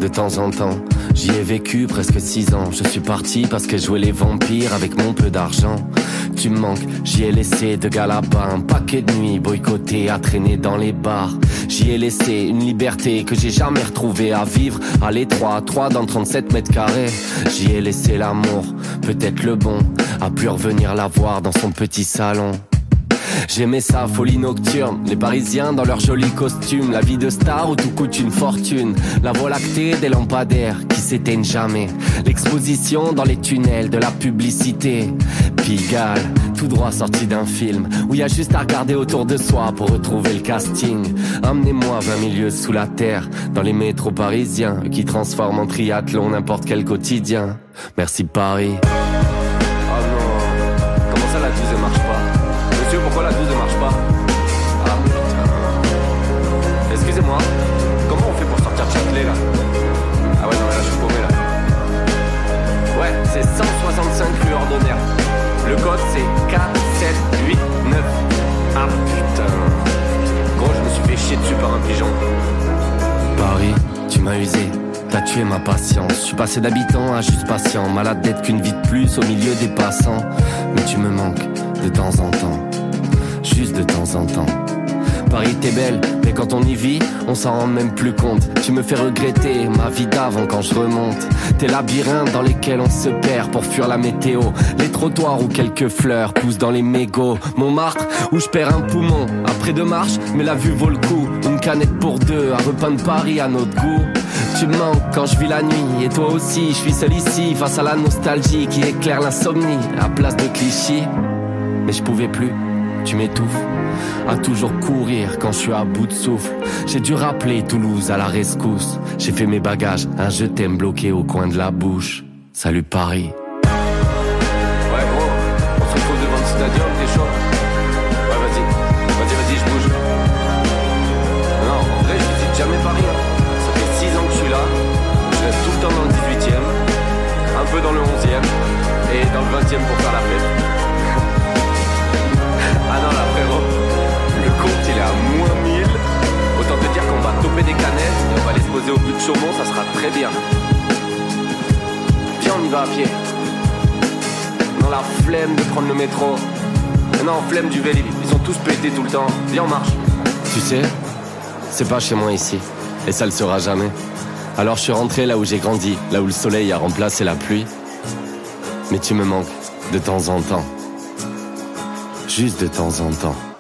de temps en temps. J'y ai vécu presque 6 ans. Je suis parti parce que je jouais les vampires avec mon peu d'argent. Tu me manques, j'y ai laissé de gars là-bas, un paquet de nuits boycottés à traîner dans les bars. J'y ai laissé une liberté que j'ai jamais retrouvée, à vivre à l'étroit, 3 dans 37 mètres carrés. J'y ai laissé l'amour, peut-être le bon, à plus revenir la voir dans son petit salon. J'aimais sa folie nocturne, les Parisiens dans leurs jolis costumes, la vie de star où tout coûte une fortune, la voie lactée des lampadaires qui s'éteignent jamais, l'exposition dans les tunnels de la publicité. Pigalle, tout droit sorti d'un film où y a juste à regarder autour de soi pour retrouver le casting. Emmenez-moi 20 milieux sous la terre, dans les métros parisiens qui transforment en triathlon n'importe quel quotidien. Merci Paris. Oh non, comment ça la 12 elle marche pas? Monsieur, pourquoi la 12 ne marche pas? Ah putain. Excusez-moi, comment on fait pour sortir de Châtelet là? Ah ouais non mais là je suis paumé là. Ouais, c'est 165 rue Ordonnaire. Le code c'est 4, 7, 8, 9. Ah putain. Gros, je me suis fait chier dessus par un pigeon. Paris, tu m'as usé. T'as tué ma patience, je suis passé d'habitant à juste patient, malade d'être qu'une vie de plus au milieu des passants. Mais tu me manques de temps en temps, juste de temps en temps. Paris t'es belle, mais quand on y vit, on s'en rend même plus compte. Tu me fais regretter ma vie d'avant quand je remonte. Tes labyrinthes dans lesquels on se perd pour fuir la météo. Les trottoirs où quelques fleurs poussent dans les mégots. Montmartre où je perds un poumon après 2 marches, mais la vue vaut le coup. Une canette pour 2 à repeindre Paris à notre goût. Tu me manques quand je vis la nuit, et toi aussi, je suis seul ici face à la nostalgie qui éclaire l'insomnie à place de Clichy. Mais je pouvais plus, tu m'étouffes, à toujours courir quand je suis à bout de souffle. J'ai dû rappeler Toulouse à la rescousse. J'ai fait mes bagages, un je t'aime bloqué au coin de la bouche. Salut Paris. Ouais gros, on se retrouve devant le stadium, t'es chaud? Ouais vas-y, je bouge. Non, en vrai je visite jamais Paris hein. Ça fait 6 ans que je suis là, je reste tout le temps dans le 18e, un peu dans le 11e et dans le 20e pour faire la fête. Ah non là frérot, le compte il est à -1000. Autant te dire qu'on va toper des canettes et on va les se poser au but de Chaumont, ça sera très bien. Viens on y va à pied. Non la flemme de prendre le métro. Non flemme du Vélib, ils sont tous pétés tout le temps. Viens on marche. Tu sais, c'est pas chez moi ici, et ça le sera jamais. Alors je suis rentré là où j'ai grandi, là où le soleil a remplacé la pluie. Mais tu me manques de temps en temps. Juste de temps en temps.